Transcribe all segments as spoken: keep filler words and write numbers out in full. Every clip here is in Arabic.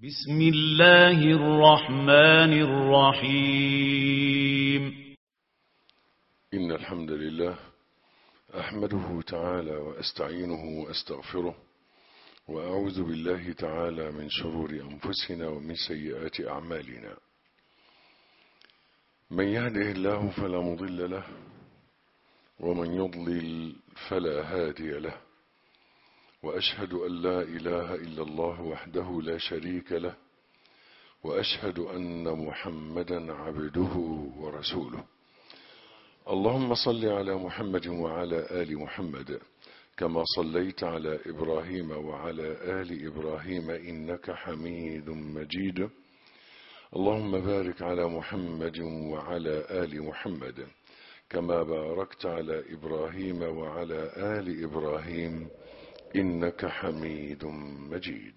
بسم الله الرحمن الرحيم. إن الحمد لله أحمده تعالى وأستعينه وأستغفره وأعوذ بالله تعالى من شرور أنفسنا ومن سيئات أعمالنا. من يهده الله فلا مضل له ومن يضلل فلا هادي له، وأشهد أن لا إله إلا الله وحده لا شريك له، وأشهد أن محمدا عبده ورسوله. اللهم صل على محمد وعلى آل محمد كما صليت على إبراهيم وعلى آل إبراهيم إنك حميد مجيد. اللهم بارك على محمد وعلى آل محمد كما باركت على إبراهيم وعلى آل إبراهيم إنك حميد مجيد.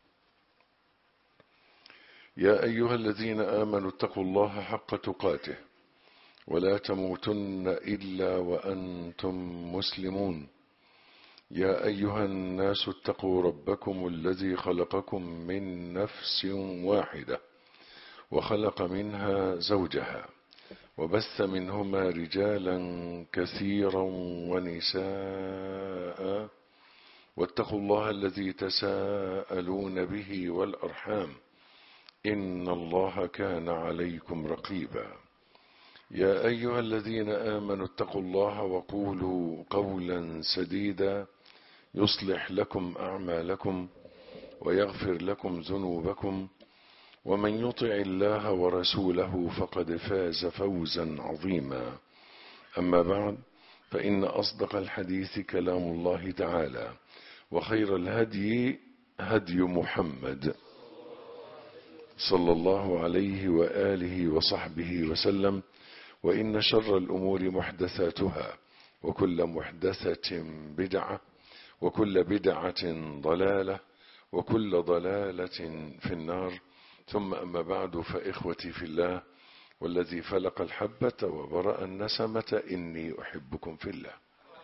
يا أيها الذين آمنوا اتقوا الله حق تقاته ولا تموتن إلا وأنتم مسلمون. يا أيها الناس اتقوا ربكم الذي خلقكم من نفس واحدة وخلق منها زوجها وبث منهما رجالا كثيرا ونساء، واتقوا الله الذي تساءلون به والأرحام إن الله كان عليكم رقيبا. يا أيها الذين آمنوا اتقوا الله وقولوا قولا سديدا يصلح لكم أعمالكم ويغفر لكم ذنوبكم، ومن يطع الله ورسوله فقد فاز فوزا عظيما. أما بعد، فإن أصدق الحديث كلام الله تعالى، وخير الهدي هدي محمد صلى الله عليه وآله وصحبه وسلم، وإن شر الأمور محدثاتها، وكل محدثة بدعة، وكل بدعة ضلالة، وكل ضلالة في النار. ثم أما بعد، فإخوتي في الله والذي فلق الحبة وبرأ النسمة إني أحبكم في الله،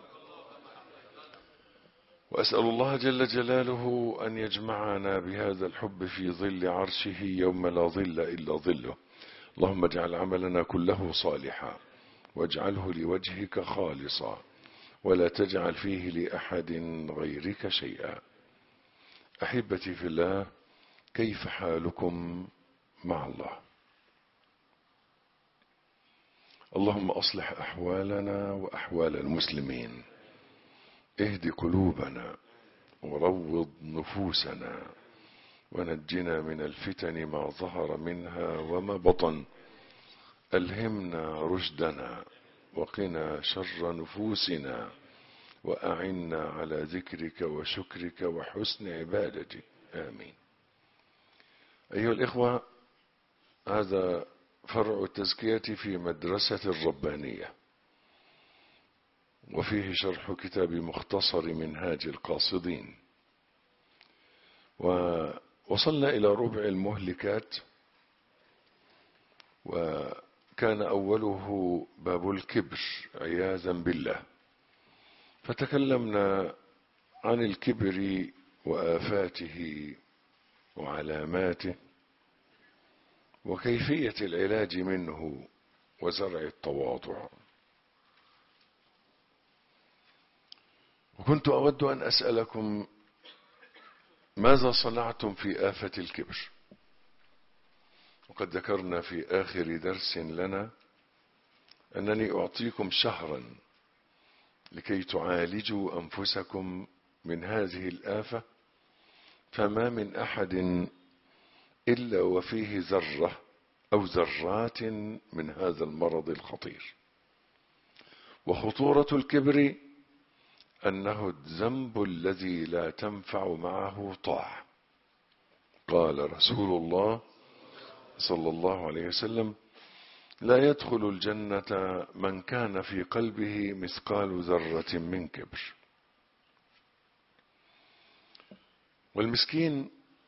وأسأل الله جل جلاله أن يجمعنا بهذا الحب في ظل عرشه يوم لا ظل إلا ظله. اللهم اجعل عملنا كله صالحا واجعله لوجهك خالصا ولا تجعل فيه لأحد غيرك شيئا. أحبتي في الله، كيف حالكم مع الله؟ اللهم أصلح أحوالنا وأحوال المسلمين، اهد قلوبنا وروض نفوسنا، ونجنا من الفتن ما ظهر منها وما بطن. ألهمنا رشدنا وقنا شر نفوسنا، وأعنا على ذكرك وشكرك وحسن عبادتك، آمين. أيها الإخوة، هذا فرع التزكية في مدرسة الربانية، وفيه شرح كتاب مختصر منهاج القاصدين، ووصلنا إلى ربع المهلكات، وكان أوله باب الكبر عياذا بالله. فتكلمنا عن الكبر وآفاته وعلاماته وكيفية العلاج منه وزرع التواضع. وكنت أود أن أسألكم: ماذا صنعتم في آفة الكبر؟ وقد ذكرنا في آخر درس لنا أنني أعطيكم شهرا لكي تعالجوا أنفسكم من هذه الآفة، فما من أحد إلا وفيه ذرة أو ذرات من هذا المرض الخطير. وخطورة الكبر أنه الذنب الذي لا تنفع معه طاعة. قال رسول الله صلى الله عليه وسلم: لا يدخل الجنة من كان في قلبه مثقال ذرة من كبر. والمسكين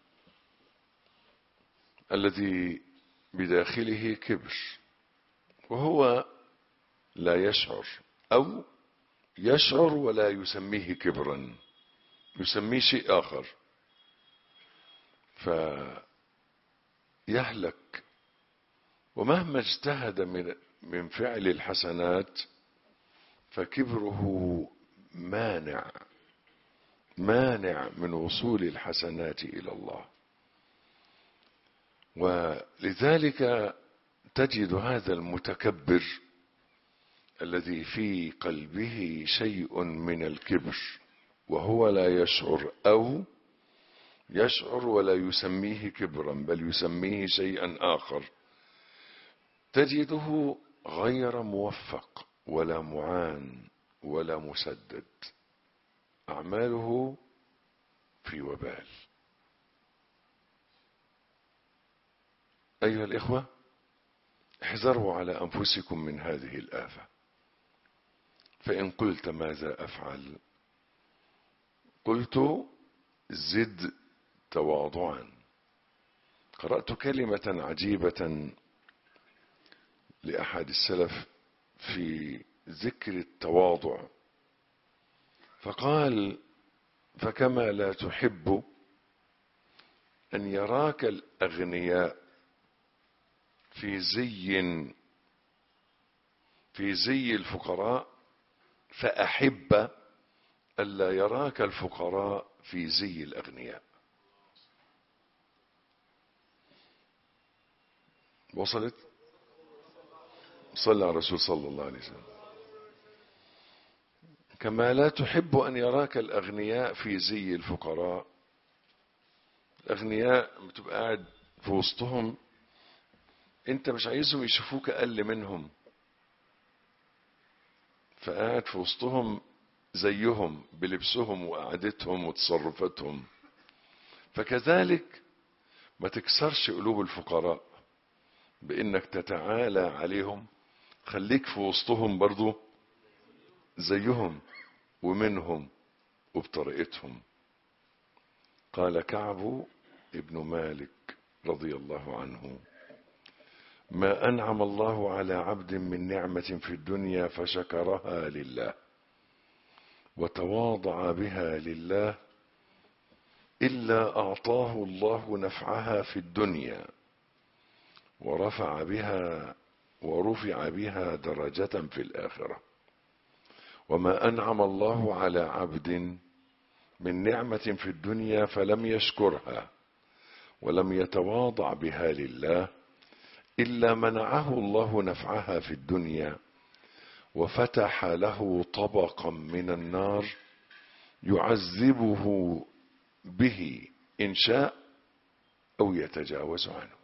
الذي بداخله كبر وهو لا يشعر، أو يشعر ولا يسميه كبرا، يسميه شيء آخر، يهلك، ومهما اجتهد من من فعل الحسنات فكبره مانع مانع من وصول الحسنات إلى الله. ولذلك تجد هذا المتكبر الذي في قلبه شيء من الكبر وهو لا يشعر، أو يشعر ولا يسميه كبرا بل يسميه شيئا آخر، تجده غير موفق ولا معان ولا مسدد، أعماله في وبال. أيها الإخوة، احذروا على أنفسكم من هذه الآفة. فإن قلت ماذا أفعل؟ قلت زد تواضعا. قرأت كلمة عجيبة لأحد السلف في ذكر التواضع، فقال: فكما لا تحب أن يراك الأغنياء في زي في زي الفقراء، فأحب ألا يراك الفقراء في زي الأغنياء. وصلت؟ صلى على الرسول صلى الله عليه وسلم. كما لا تحب أن يراك الأغنياء في زي الفقراء. الأغنياء بتبقى قاعد في وسطهم، انت مش عايزهم يشوفوك أقل منهم، فقاعد في وسطهم زيهم بلبسهم وقعدتهم وتصرفاتهم. فكذلك ما تكسرش قلوب الفقراء بانك تتعالى عليهم، خليك في وسطهم برضو زيهم ومنهم وبطريقتهم. قال كعب ابن مالك رضي الله عنه: ما أنعم الله على عبد من نعمة في الدنيا فشكرها لله وتواضع بها لله إلا أعطاه الله نفعها في الدنيا ورفع بها ورفع بها درجة في الآخرة. وما أنعم الله على عبد من نعمة في الدنيا فلم يشكرها ولم يتواضع بها لله إلا منعه الله نفعها في الدنيا وفتح له طبقا من النار يعذبه به إن شاء أو يتجاوز عنه.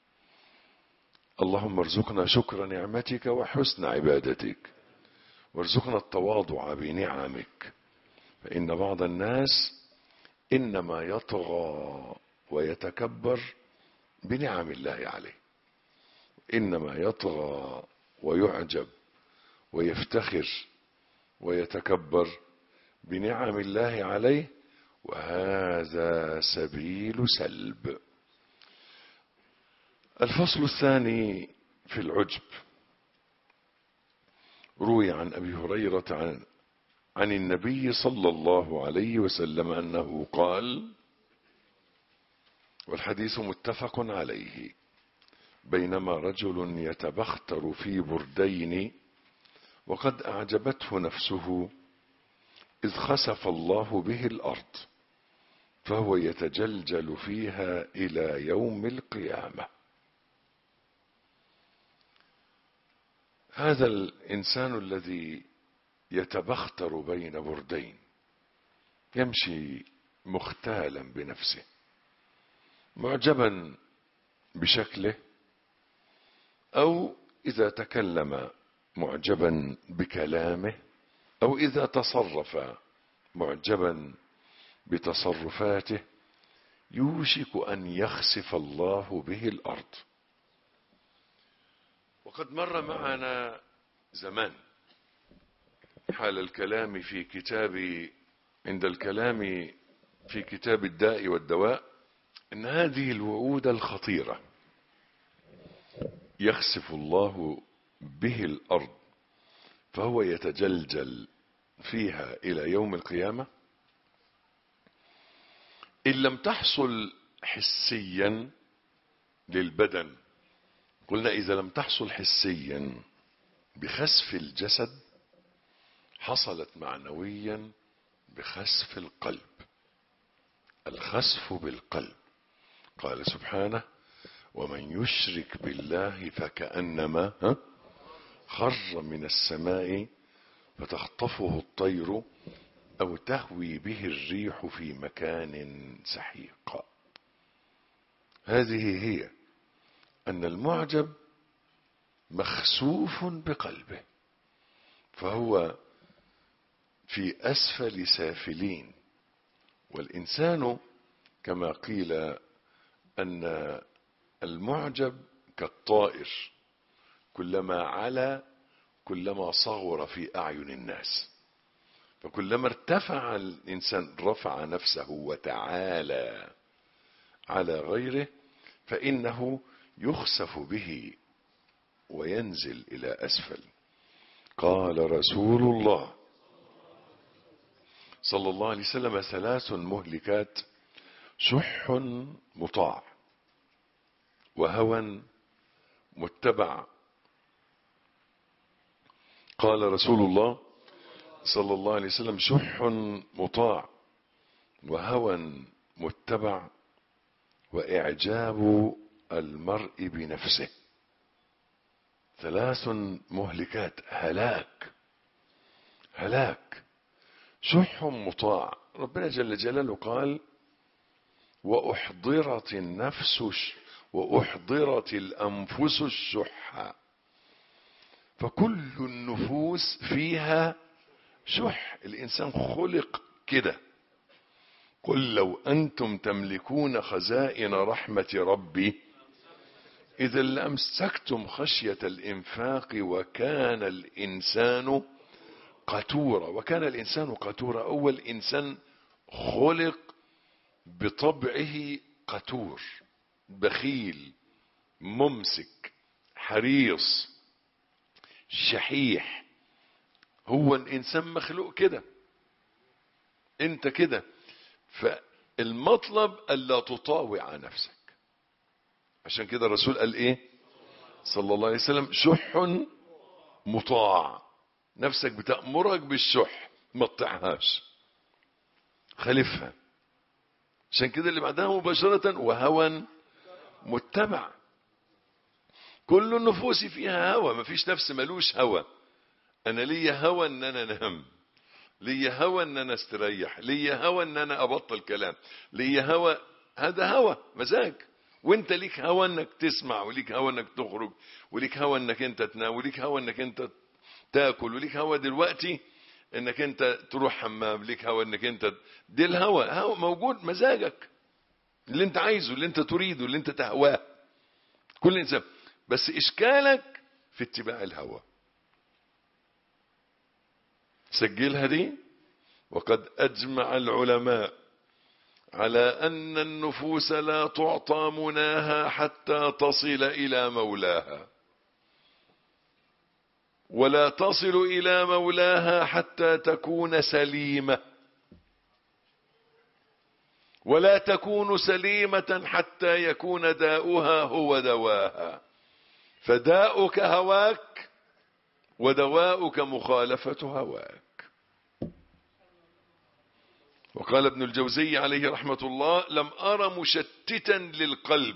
اللهم ارزقنا شكر نعمتك وحسن عبادتك، وارزقنا التواضع بنعمك، فإن بعض الناس إنما يطغى ويتكبر بنعم الله عليه، إنما يطغى ويعجب ويفتخر ويتكبر بنعم الله عليه، وهذا سبيل سلب. الفصل الثاني في العجب. روي عن أبي هريرة عن, عن النبي صلى الله عليه وسلم أنه قال، والحديث متفق عليه: بينما رجل يتبختر في بردين وقد أعجبته نفسه إذ خسف الله به الأرض فهو يتجلجل فيها إلى يوم القيامة. هذا الإنسان الذي يتبختر بين بردين يمشي مختالا بنفسه، معجبا بشكله، أو إذا تكلم معجبا بكلامه، أو إذا تصرف معجبا بتصرفاته، يوشك أن يخسف الله به الأرض. وقد مر معنا زمان حال الكلام في كتاب عند الكلام في كتاب الداء والدواء إن هذه الوعود الخطيرة يخسف الله به الأرض فهو يتجلجل فيها إلى يوم القيامة، إن لم تحصل حسيا للبدن. قلنا إذا لم تحصل حسيا بخسف الجسد حصلت معنويا بخسف القلب. الخسف بالقلب. قال سبحانه ومن يشرك بالله فكأنما خر من السماء فتخطفه الطير أو تهوي به الريح في مكان سحيق. هذه هي أن المعجب مخسوف بقلبه فهو في أسفل سافلين. والإنسان كما قيل أن المعجب كالطائر كلما علا كلما صغر في أعين الناس. فكلما ارتفع الإنسان رفع نفسه وتعالى على غيره فإنه يخسف به وينزل إلى أسفل. قال رسول الله صلى الله عليه وسلم ثلاث مهلكات شح مطاع وهوى متبع. قال رسول الله صلى الله عليه وسلم شح مطاع وهوى متبع وإعجاب المرء بنفسه. ثلاث مهلكات هلاك هلاك. شح مطاع. ربنا جل جلاله قال وأحضرت النفس وأحضرت الأنفس الشح. فكل النفوس فيها شح. الإنسان خلق كده. قل لو أنتم تملكون خزائن رحمة ربي إذا لأمسكتم خشية الإنفاق وكان الإنسان قتورا. وكان الإنسان قتورا. أول إنسان خلق بطبعه قتور بخيل ممسك حريص شحيح. هو الإنسان مخلوق كده. انت كده. فالمطلب ألا تطاوع نفسك. عشان كده الرسول قال ايه صلى الله عليه وسلم شح مطاع. نفسك بتأمرك بالشح ما تطيعهاش خالفها. عشان كده اللي بعدها مباشرة وهوى متبع. كل النفوس فيها هوى. ما فيش نفس ملوش هوى. انا ليا هوى ان انا انام ليا هوى ان انا استريح ليا هوى ان انا ابطل كلام ليا هوى. هذا هوى مزاج. وانت ليك هوى انك تسمع وليك هوى انك تخرج وليك هوى انك انت تنام وليك هوى انك انت تاكل وليك هوى دلوقتي انك انت تروح حمام. ليك هوى انك انت دي الهوى. هوى موجود مزاجك اللي انت عايزه اللي انت تريده اللي انت تهواه كل انسان. بس اشكالك في اتباع الهوى. سجلها دي. وقد أجمع العلماء على أن النفوس لا تعطى مناها حتى تصل إلى مولاها ولا تصل إلى مولاها حتى تكون سليمة ولا تكون سليمة حتى يكون داؤها هو دواها. فداؤك هواك ودواؤك مخالفة هواك. وقال ابن الجوزي عليه رحمة الله لم أر مشتتا للقلب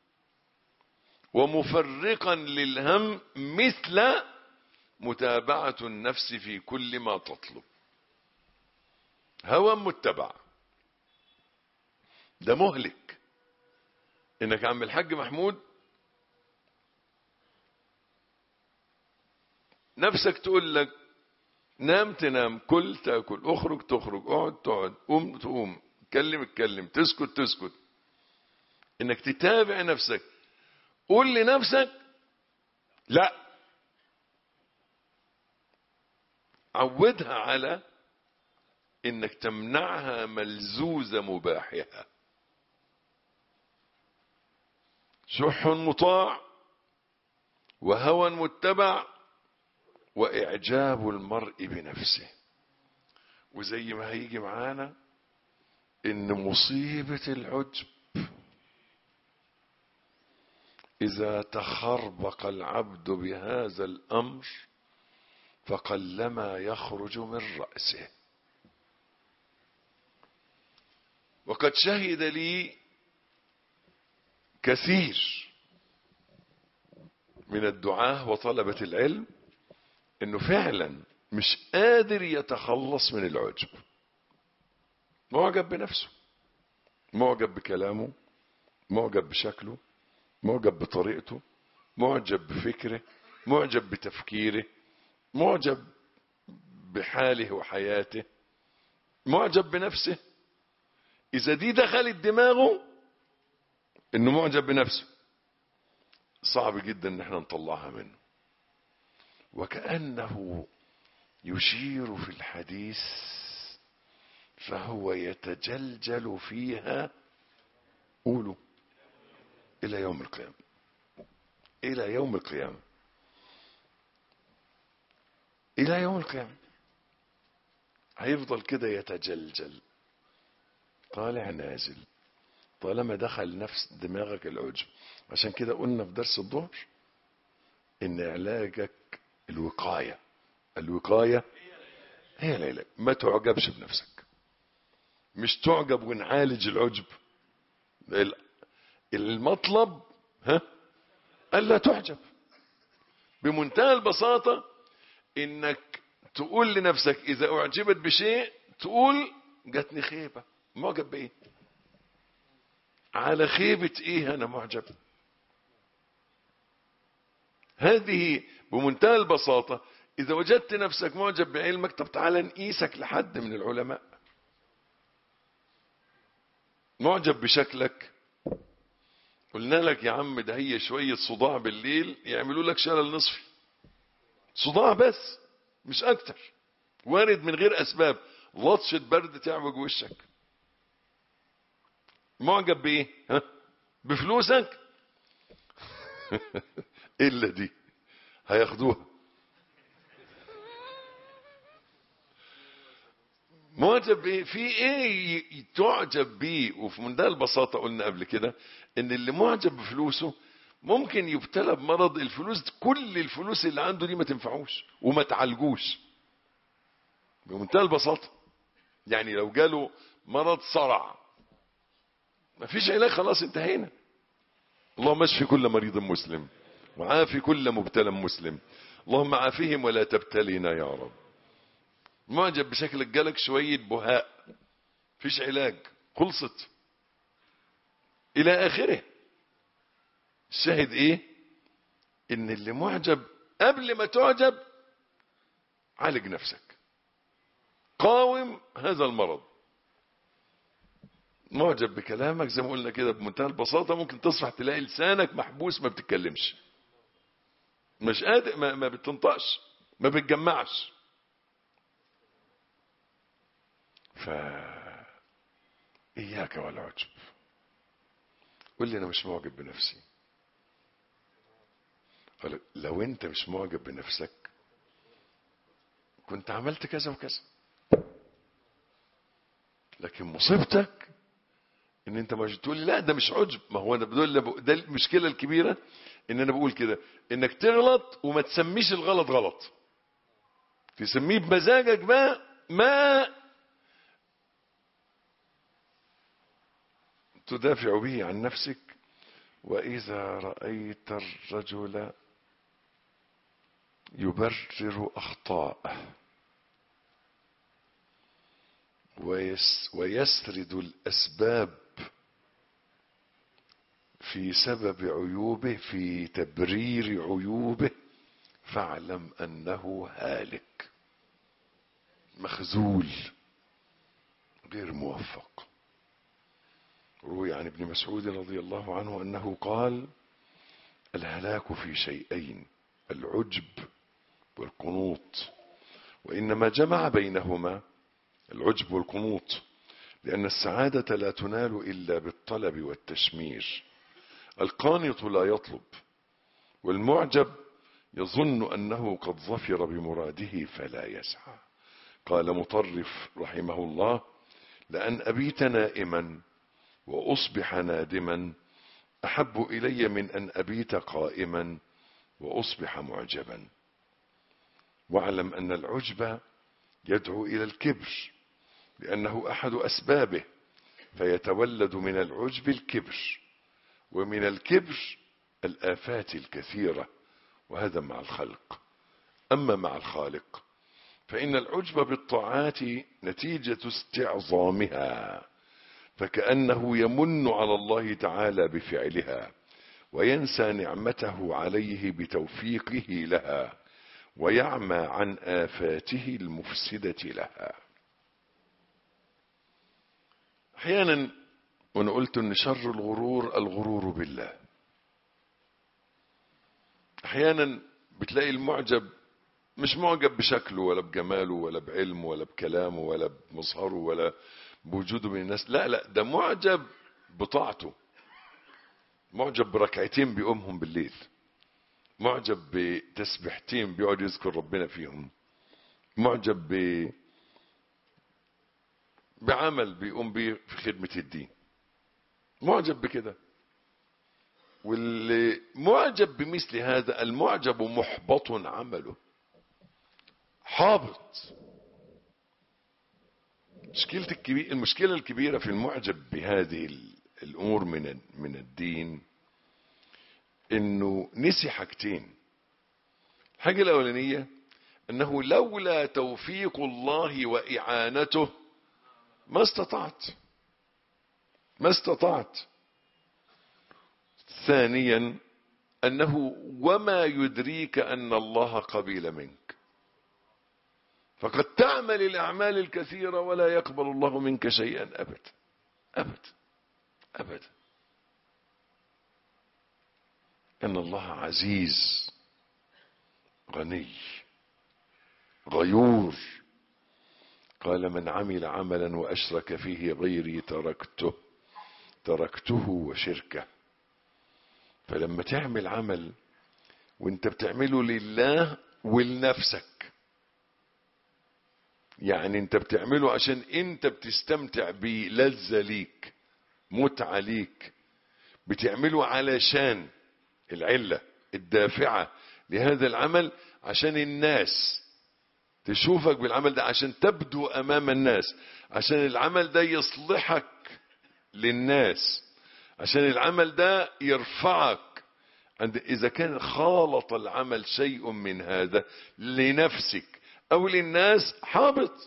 ومفرقا للهم مثل متابعة النفس في كل ما تطلب. هوى متبع ده مهلك. انك عم الحاج محمود نفسك تقول لك نام تنام كل تاكل اخرج تخرج اقعد تقعد قوم تقوم اتكلم اتكلم تسكت تسكت. انك تتابع نفسك. قول لنفسك لا. عودها على انك تمنعها ملزوز مباحها. شح مطاع وهوى متبع وإعجاب المرء بنفسه. وزي ما هيجي معانا إن مصيبة العجب إذا تخربق العبد بهذا الأمر فقلما يخرج من رأسه. وقد شهد لي كثير من الدعاة وطلبة العلم انه فعلا مش قادر يتخلص من العجب. معجب بنفسه، معجب بكلامه، معجب بشكله، معجب بطريقته، معجب بفكره، معجب بتفكيره، معجب بحاله وحياته، معجب بنفسه. اذا دي دخلت دماغه انه معجب بنفسه صعب جدا ان احنا نطلعها منه. وكأنه يشير في الحديث فهو يتجلجل فيها، قولوا، الى يوم القيامة. الى يوم القيامة الى يوم القيامة هيفضل كده يتجلجل طالع نازل طالما دخل نفس دماغك العجب. عشان كده قلنا في درس الظهر ان علاجك الوقاية. الوقاية هي العلاج. ما تعجبش بنفسك، مش تعجب ونعالج العجب. المطلب ها ألا تعجب. بمنتهى البساطة انك تقول لنفسك اذا اعجبت بشيء تقول جاتني خيبة. معجب بايه؟ على خيبة ايه انا معجب؟ هذه بمنتهى البساطة. اذا وجدت نفسك معجب بعلمك، طب تعالى نقيسك لحد من العلماء. معجب بشكلك، قلنا لك يا عم ده هي شوية صداع بالليل يعملوا لك شلل نصفي. صداع بس مش اكتر، وارد من غير اسباب، لطشة برد تعوج وشك. معجب بايه؟ ها؟ بفلوسك؟ الا دي هياخدوها. معجب بايه؟ في ايه تعجب بيه؟ وفي منتهى البساطه قلنا قبل كده ان اللي معجب بفلوسه ممكن يبتلى بمرض الفلوس، كل الفلوس اللي عنده دي ما تنفعوش وما تعالجوش. بمنتهى البساطه يعني لو جاله مرض صرع ما فيش علاج، خلاص انتهينا. اللهم اشفي كل مريض مسلم وعافي كل مبتلى مسلم، اللهم عافهم ولا تبتلينا يا رب. معجب بشكلك، جالك شوية بهاء، فيش علاج، خلصت الى اخره. الشاهد ايه؟ ان اللي معجب قبل ما تعجب عالج نفسك، قاوم هذا المرض. معجب بكلامك زي ما قلنا كده بمنتهى البساطة ممكن تصبح تلاقي لسانك محبوس ما بتتكلمش، مش قادر، ما, ما بتنطقش، ما بتجمعش. ف إياك والعجب. قل لي أنا مش معجب بنفسي. قال لو أنت مش معجب بنفسك كنت عملت كذا وكذا، لكن مصيبتك ان انت مش تقول لا ده مش عجب. ما هو انا بدل ده المشكله الكبيره ان انا بقول كده، انك تغلط وما تسميش الغلط غلط، تسميه بمزاجك بقى ما تدافع به عن نفسك. واذا رايت الرجل يبرر اخطاءه ويسرد الاسباب في سبب عيوبه، في تبرير عيوبه، فاعلم انه هالك مخذول غير موفق. روي عن ابن مسعود رضي الله عنه انه قال: الهلاك في شيئين، العجب والقنوط، وانما جمع بينهما العجب والقنوط لان السعادة لا تنال الا بالطلب والتشمير. القانط لا يطلب، والمعجب يظن انه قد ظفر بمراده فلا يسعى. قال مطرف رحمه الله: لأن أبيت نائما وأصبح نادما أحب إلي من أن أبيت قائما وأصبح معجبا. واعلم أن العجب يدعو إلى الكبر لأنه أحد أسبابه، فيتولد من العجب الكبر، ومن الكبر الآفات الكثيرة، وهذا مع الخلق. أما مع الخالق فإن العجب بالطاعات نتيجة استعظامها، فكأنه يمن على الله تعالى بفعلها، وينسى نعمته عليه بتوفيقه لها، ويعمى عن آفاته المفسدة لها. أحيانا وأنا قلت أن شر الغرور الغرور بالله. أحيانا بتلاقي المعجب مش معجب بشكله ولا بجماله ولا بعلمه ولا بكلامه ولا بمظهره ولا بوجوده بين الناس، لا لا، ده معجب بطاعته، معجب بركعتين بيقومهم بالليل، معجب بتسبيحتين بيقعد يذكر ربنا فيهم، معجب ب... بعمل بيقوم بيه في خدمة الدين، معجب بكده. واللي معجب بمثل هذا المعجب محبط عمله، حابط. مشكلة الكبير المشكلة الكبيرة في المعجب بهذه الأمور من من الدين إنه نسي حاجتين. الحاجة الأولانية أنه لولا توفيق الله وإعانته ما استطعت ما استطعت ثانيا أنه وما يدريك أن الله قبيل منك، فقد تعمل الأعمال الكثيرة ولا يقبل الله منك شيئا أبدا أبدا أبدا. أن الله عزيز غني غيور. قال من عمل عملا وأشرك فيه غيري تركته تركته وشركه. فلما تعمل عمل وانت بتعمله لله ولنفسك، يعني انت بتعمله عشان انت بتستمتع بيه، لذة ليك، متعة ليك، بتعمله علشان العلة الدافعة لهذا العمل عشان الناس تشوفك بالعمل ده، عشان تبدو امام الناس، عشان العمل ده يصلحك للناس، عشان العمل ده يرفعك. إذا كان خالط العمل شيء من هذا لنفسك أو للناس حابط،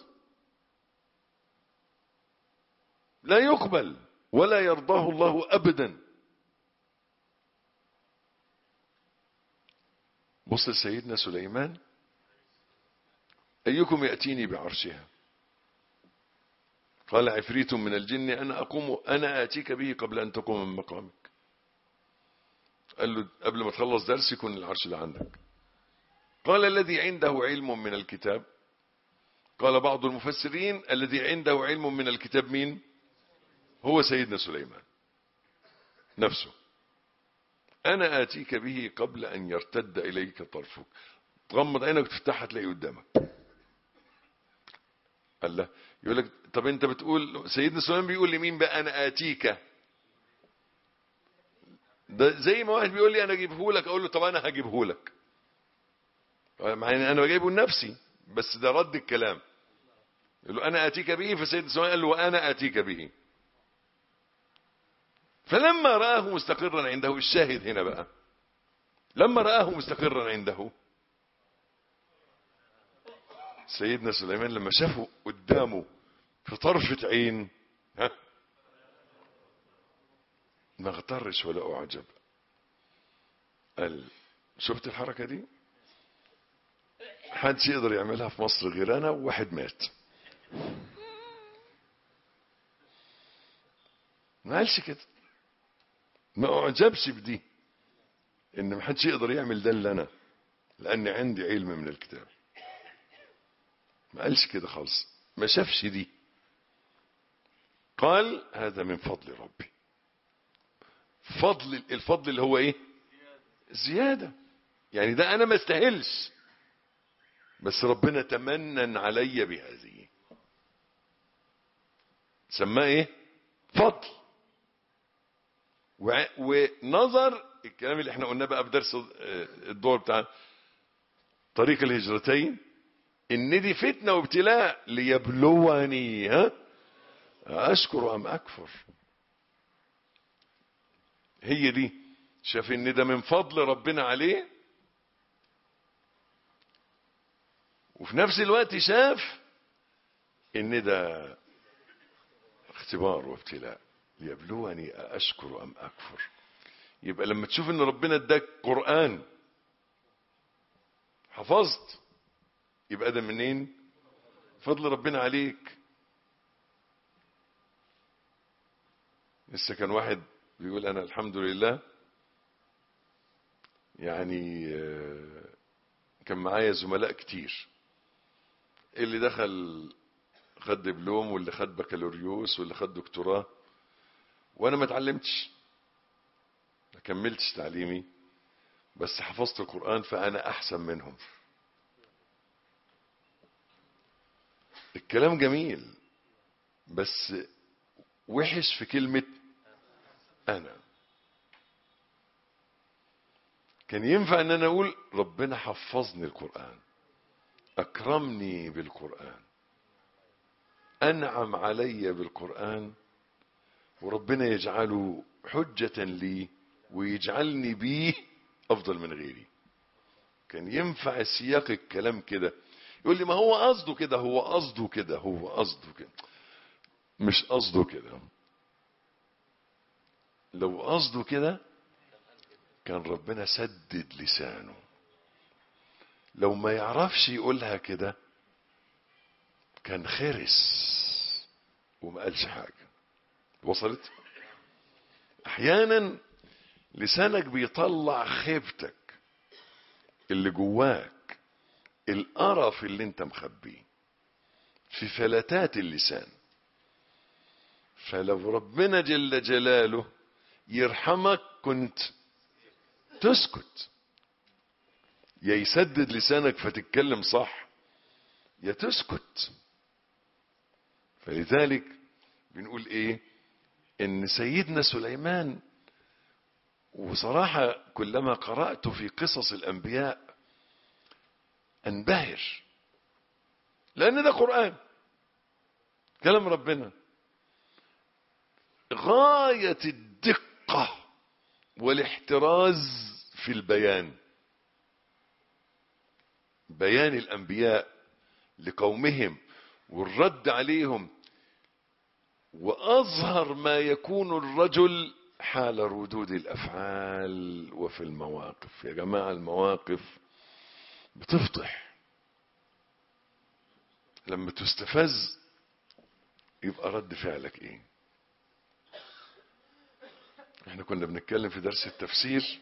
لا يقبل ولا يرضاه الله أبدا. بص سيدنا سليمان، أيكم يأتيني بعرشها قال عفريت من الجن أنا أقوم أنا آتيك به قبل أن تقوم من مقامك. قال له قبل ما تخلص درس يكون العرش ده عندك. قال الذي عنده علم من الكتاب. قال بعض المفسرين الذي عنده علم من الكتاب مين؟ هو سيدنا سليمان نفسه. أنا آتيك به قبل أن يرتد إليك طرفك. تغمض عينك وتفتحها تلاقي قدامك. قال له يقول لك طب انت بتقول سيدنا سليمان بيقول لمين بقى انا آتيك؟ ده زي ما واحد بيقول لي انا اجيبه لك، اقول له طب انا هجيبه لك، مع ان انا بجيبه لنفسي، بس ده رد الكلام. يقول له انا آتيك به، فسيدنا سليمان قال له وانا آتيك به. فلما رآه مستقرا عنده، الشاهد هنا بقى، لما رآه مستقرا عنده سيدنا سليمان لما شافه قدامه في طرفة عين، ها ما اغترش ولا اعجب. قال شفت الحركة دي؟ محدش يقدر يعملها في مصر غير انا وواحد مات. ما قالش كده، ما اعجبش بدي ان محدش يقدر يعمل ده الا انا لان عندي علم من الكتاب. ما قالش كده خالص، ما شافش دي. قال هذا من فضل ربي. فضل الفضل اللي هو ايه؟ زيادة. يعني ده انا ما استاهلش، بس ربنا تمنن علي بهذه، سماه ايه؟ فضل. ونظر الكلام اللي احنا قلناه بقى في درس الدور بتاع طريق الهجرتين، ان دي فتنة وابتلاء ليبلوني ها اشكر ام اكفر. هي دي، شاف ان ده من فضل ربنا عليه، وفي نفس الوقت شاف ان ده اختبار وابتلاء ليبلوني اشكر ام اكفر. يبقى لما تشوف ان ربنا اداك قرآن حفظت، يبقى ده منين؟ فضل ربنا عليك. لسه كان واحد بيقول انا الحمد لله يعني كان معايا زملاء كتير، اللي دخل خد دبلوم واللي خد بكالوريوس واللي خد دكتوراه، وانا ما اتعلمتش ما كملتش تعليمي، بس حفظت القرآن فانا احسن منهم. الكلام جميل بس وحش في كلمة انا. كان ينفع ان انا اقول ربنا حفظني القرآن، اكرمني بالقرآن، انعم علي بالقرآن، وربنا يجعله حجة لي ويجعلني بيه افضل من غيري. كان ينفع سياق الكلام كده. يقول لي ما هو قصده كده، هو قصده كده، هو قصده كده. مش قصده كده. لو قصده كده كان ربنا سدد لسانه. لو ما يعرفش يقولها كده كان خرس وما قالش حاجة. وصلت؟ احيانا لسانك بيطلع خيبتك اللي جواك، القرف اللي انت مخبيه في فلتات اللسان. فلو ربنا جل جلاله يرحمك كنت تسكت، يا يسدد لسانك فتتكلم صح يا تسكت. فلذلك بنقول ايه؟ ان سيدنا سليمان، وصراحة كلما قرأت في قصص الانبياء انبهر، لان ده قرآن كلام ربنا، غاية الدقة والاحتراز في البيان. بيان الانبياء لقومهم والرد عليهم، واظهر ما يكون الرجل حال ردود الافعال وفي المواقف. يا جماعة المواقف بتفضح. لما تستفز يبقى رد فعلك ايه؟ احنا كنا بنتكلم في درس التفسير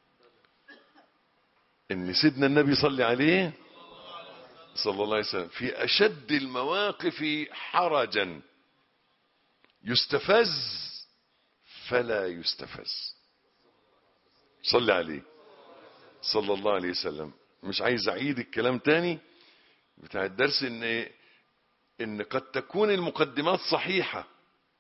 ان سيدنا النبي صلى عليه صلى الله عليه وسلم في اشد المواقف حرجا يستفز فلا يستفز. صلى عليه صلى الله عليه وسلم. مش عايز اعيد الكلام تاني بتاع الدرس، ان ان قد تكون المقدمات صحيحة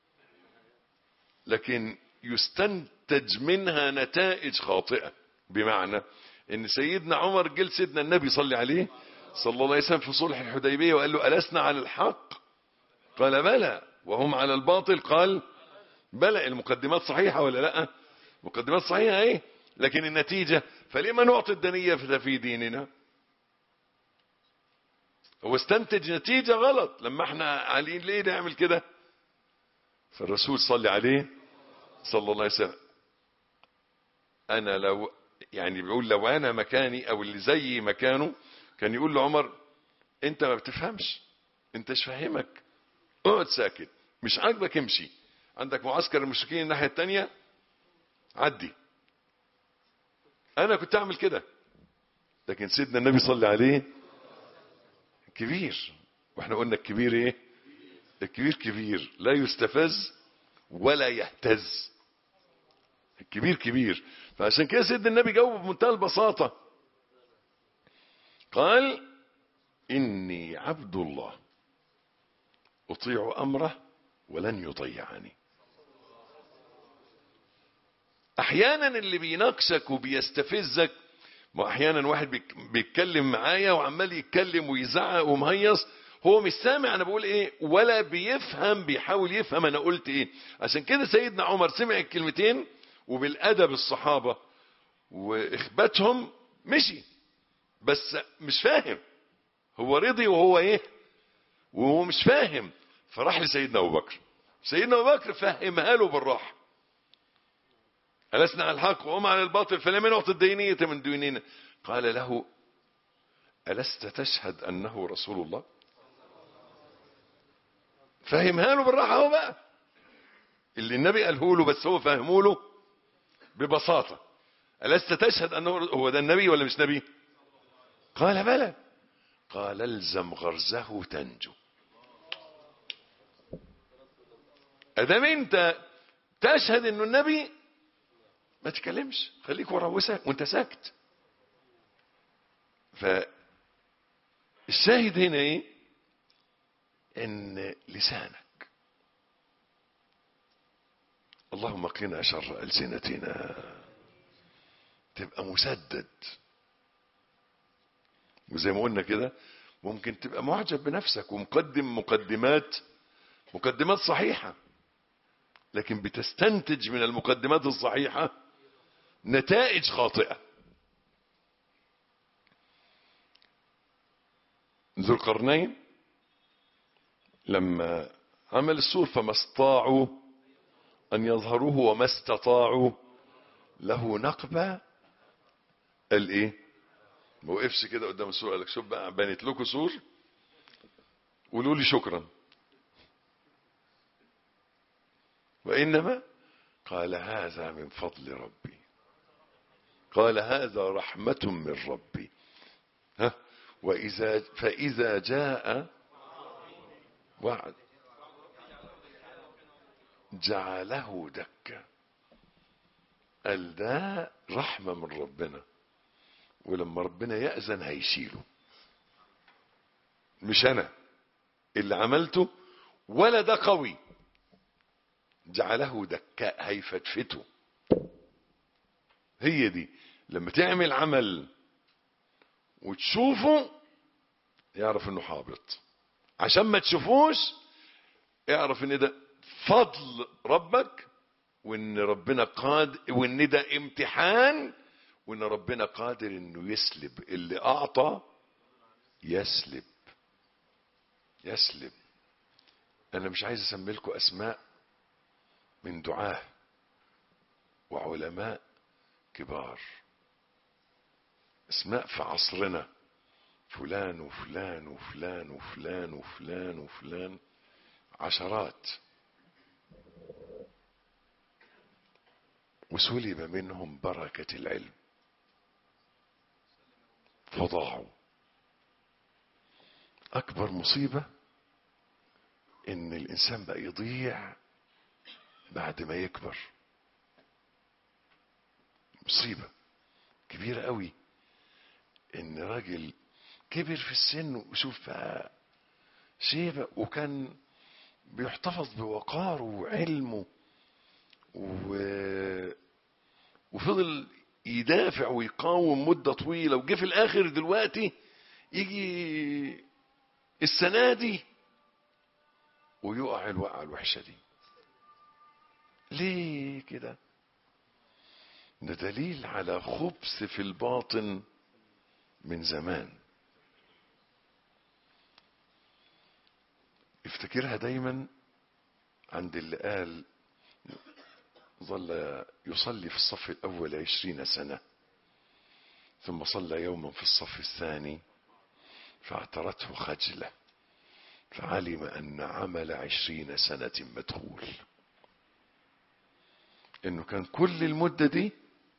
لكن يستنتج منها نتائج خاطئة. بمعنى ان سيدنا عمر جل سيدنا النبي صلى عليه صلى الله عليه وسلم في صلح الحديبية وقال له ألسنا على الحق؟ قال بلى وهم على الباطل. قال بلى. المقدمات صحيحة ولا لا؟ مقدمات صحيحة ايه، لكن النتيجة فلما نعطي الدنية في ديننا؟ هو استنتج نتيجة غلط. لما احنا عالين ليه نعمل كده؟ فالرسول صلى عليه صلى الله عليه وسلم انا لو يعني بيقول لو انا مكاني او اللي زي مكانه كان يقول لعمر انت ما بتفهمش، انت مش فاهمك، اقعد ساكت، مش عاجبك امشي، عندك معسكر المشركين الناحية التانية عدي. انا كنت اعمل كده، لكن سيدنا النبي صلى عليه كبير، واحنا قلنا الكبير ايه؟ الكبير كبير لا يستفز ولا يهتز. الكبير كبير. فعشان كده سيدنا النبي جاوب بمنتهى البساطة، قال إني عبد الله أطيع أمره ولن يطيعني. احيانا اللي بيناقشك وبيستفزك، ما احيانا واحد بيتكلم معايا وعمال يتكلم ويزعق ومهيص، هو مش سامع انا بقول ايه ولا بيفهم، بيحاول يفهم انا قلت ايه. عشان كده سيدنا عمر سمع الكلمتين وبالادب الصحابة واخباتهم مشي، بس مش فاهم، هو رضي وهو ايه وهو مش فاهم، فراح لسيدنا ابو بكر. سيدنا ابو بكر فهمها له بالراحه، ألسنا على الحق وهم على الباطل فلمن نعطي الدينية من ديننا. قال له ألست تشهد أنه رسول الله؟ فهمها له بالراحه هو بقى اللي النبي قاله له، بس هو فهمه له ببساطه. ألست تشهد أنه هو ده النبي ولا مش نبي؟ قال بلى. قال الزم غرزه تنجو. ادام انت تشهد انه النبي ما تتكلمش، خليك ورا وسعك وانت ساكت. فالشاهد هنا ايه؟ ان لسانك، اللهم قنا شر ألسنتنا، تبقى مسدد. وزي ما قلنا كده ممكن تبقى معجب بنفسك ومقدم مقدمات مقدمات صحيحة، لكن بتستنتج من المقدمات الصحيحة نتائج خاطئة. ذو القرنين لما عمل السور فما استطاعوا أن يظهروه وما استطاعوا له نقبة. قال إيه؟ ما وقفش كده قدام السور قال لك شوف بقى بنيت لكم سور قولوا لي شكرا، وإنما قال هذا من فضل ربي، قال هذا رحمة من ربي. ها وإذا فإذا جاء وعد جعله دكا. قال ده رحمة من ربنا، ولما ربنا يأذن هيشيله، مش أنا اللي عملته ولا ده قوي. جعله دكاء، هيفتفته. هي دي لما تعمل عمل وتشوفه يعرف انه حابط، عشان ما تشوفوش اعرف ان ده فضل ربك، وان ربنا قادر، وان ده امتحان، وان ربنا قادر انه يسلب اللي اعطى. يسلب يسلب انا مش عايز اسمي لكم اسماء من دعاة وعلماء كبار، اسماء في عصرنا، فلان وفلان وفلان وفلان وفلان وفلان، عشرات، وسلب منهم بركة العلم فضاعوا. أكبر مصيبة إن الإنسان بقى يضيع بعد ما يكبر، مصيبة كبيرة قوي إن راجل كبر في السن وشوف بقى شيبة وكان بيحتفظ بوقاره وعلمه و... وفضل يدافع ويقاوم مدة طويلة، وجه في الآخر دلوقتي يجي السنة دي ويقع الوقعة الوحشة دي. ليه كده؟ ده دليل على خبث في الباطن من زمان. افتكرها دايما عند اللي قال ظل يصلي في الصف الأول عشرين سنة ثم صلى يوما في الصف الثاني فاعترته خجلة فعلم أن عمل عشرين سنة مدخول. إنه كان كل المدة دي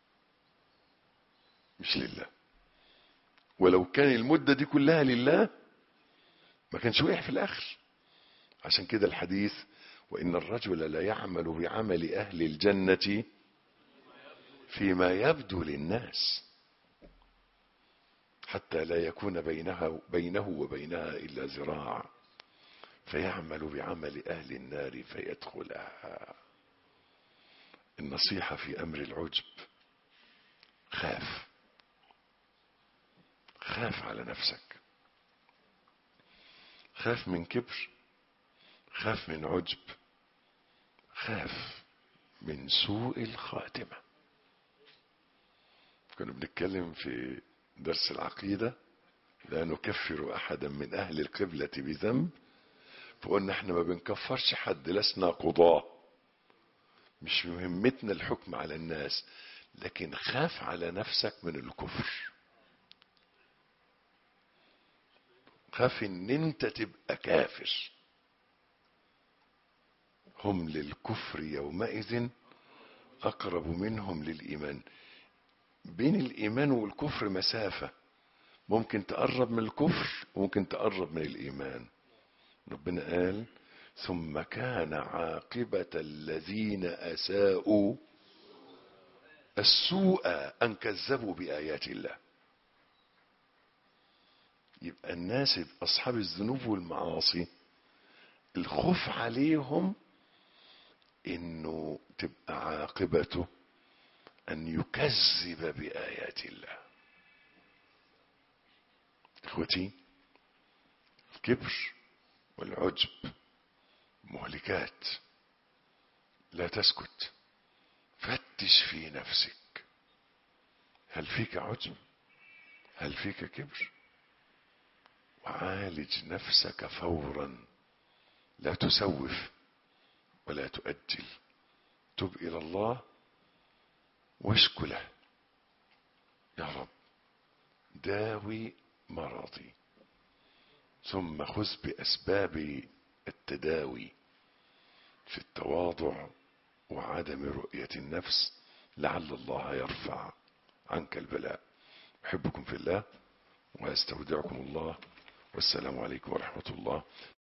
مش لله، ولو كان المدة دي كلها لله ما كانش وقع في الآخر. عشان كده الحديث وإن الرجل لا يعمل بعمل أهل الجنة فيما يبدو للناس حتى لا يكون بينها بينه وبينها إلا ذراع فيعمل بعمل أهل النار فيدخلها. النصيحة في أمر العجب، خاف خاف على نفسك، خاف من كبر، خاف من عجب، خاف من سوء الخاتمة. كنا بنتكلم في درس العقيدة لا نكفر أحدا من أهل القبلة بذنب، فقلنا احنا ما بنكفرش حد، لسنا قضاة، مش مهمتنا الحكم على الناس، لكن خاف على نفسك من الكفر، خاف ان انت تبقى كافر. هم للكفر يومئذ اقرب منهم للايمان. بين الايمان والكفر مسافة، ممكن تقرب من الكفر وممكن تقرب من الايمان. ربنا قال ثم كان عاقبة الذين اساءوا السوء ان كذبوا بايات الله. يبقى الناس اصحاب الذنوب والمعاصي الخوف عليهم انه تبقى عاقبته ان يكذب بايات الله. اخوتي، الكبر والعجب مهلكات، لا تسكت، فتش في نفسك، هل فيك عجب؟ هل فيك كبر؟ وعالج نفسك فورا، لا تسوف ولا تؤجل، تب إلى الله واشكو له، يا رب داوي مرضي، ثم خذ بأسباب التداوي في التواضع وعدم رؤية النفس، لعل الله يرفع عنك البلاء. أحبكم في الله وأستودعكم الله، والسلام عليكم ورحمة الله.